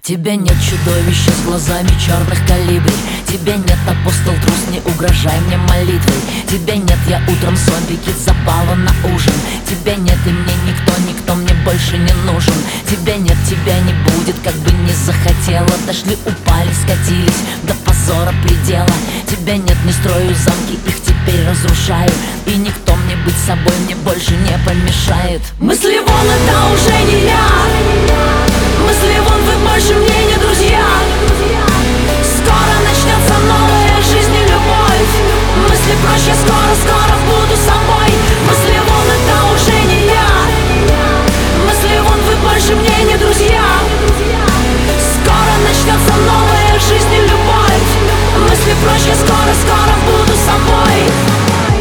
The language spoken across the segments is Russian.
Тебя нет, чудовища с глазами черных калибрей. Тебя нет, апостол трус, не угрожай мне молитвой. Тебя нет, я утром зомбики забава на ужин. Тебя нет, и мне никто мне больше не нужен. Тебя нет, тебя не будет, как бы не захотела. Дошли, упали, скатились до позора предела. Тебя нет, не строю замки, их теперь разрушаю. И никто мне быть собой мне больше не помешает. Мысли вон, это уже не я. Мысли вон, вы больше мне не друзья. Скоро начнется новая жизнь и любовь. Мысли проще, скоро буду собой. Мысли вон, это уже не я. Мысли вон, вы больше мне не друзья. Скоро начнется новая жизнь и любовь. Мысли проще, скоро буду собой.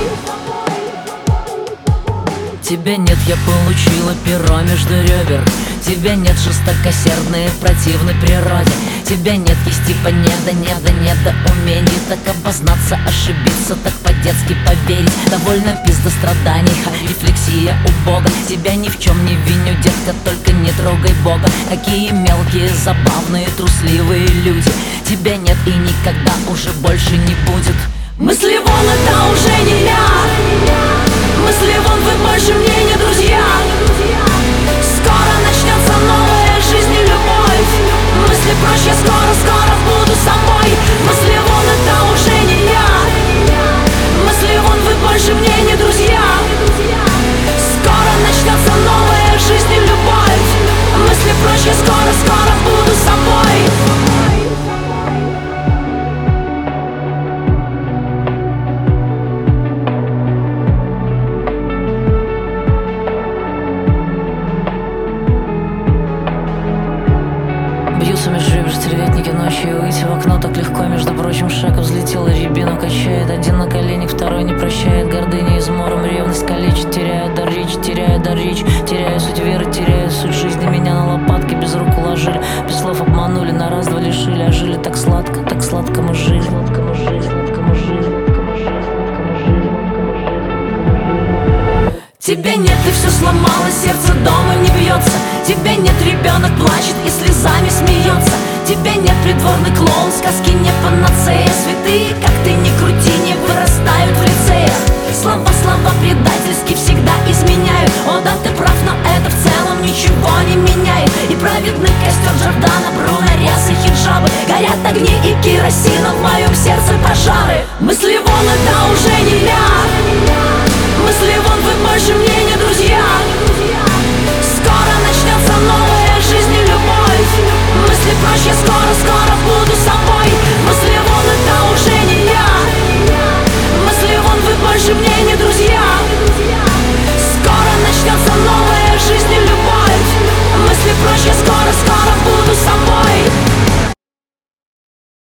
Тебя нет, я получила перо между ребер. Тебя нет, жестокосердной, противной природе. Тебя нет, есть типа неда умений. Так обознаться, ошибиться, так по-детски поверить. Довольно пизда страданий, рефлексия у Бога. Тебя ни в чем не виню, детка, только не трогай Бога. Какие мелкие, забавные, трусливые люди. Тебя нет и никогда уже больше не будет. Мысли вон, это уже не я. Мысли вон, вы больше мне не друзья. Скоро начнется новая жизнь и любовь. Мысли проще, скоро буду собой. Мысли вон, это уже не я. Мысли вон, вы больше мне не друзья. Скоро начнется новая жизнь и любовь. Мысли проще, скоро буду собой. Бьются меж ребер стервятники ночью. И выйти в окно так легко, между прочим, шаг взлетела, рябину качает. Один на коленях, второй не прощает. Гордыня измором, ревность калечит. Теряю дар речи, теряю суть веры, теряю суть жизни. Меня на лопатки без рук уложили, без слов обманули, на раз-два лишили. А жили так сладко мы жили. Тебя нет, ты все сломала, сердце дома не бьется. Тебя нет, ребенок плачет и слезами смеется. Тебя нет, придворный клоун, сказки не панацея. Святые, как ты ни крути, не вырастают в лицеях. Слова предательски всегда изменяют. О да, ты прав, но это в целом ничего не меняет. И праведный костер Джордана Бруно, рясы, хиджабы. Горят огни и керосина, в моем сердце пожары. Мысли вон, это уже не я. Мысли вон, вы больше мне